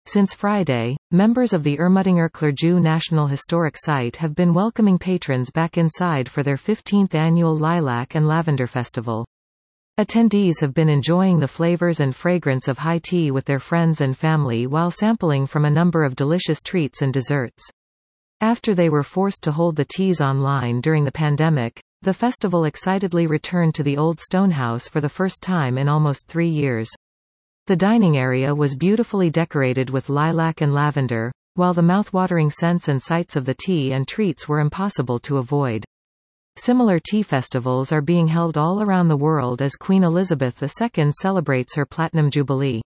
Since Friday, members of the Ermutinger Clergeau National Historic Site have been welcoming patrons back inside for their 15th annual Lilac and Lavender Festival. Attendees have been enjoying the flavors and fragrance of high tea with their friends and family while sampling from a number of delicious treats and desserts. After they were forced to hold the teas online during the pandemic, the festival excitedly returned to the old Stonehouse for the first time in almost 3 years. The dining area was beautifully decorated with lilac and lavender, while the mouth-watering scents and sights of the tea and treats were impossible to avoid. Similar tea festivals are being held all around the world as Queen Elizabeth II celebrates her Platinum Jubilee.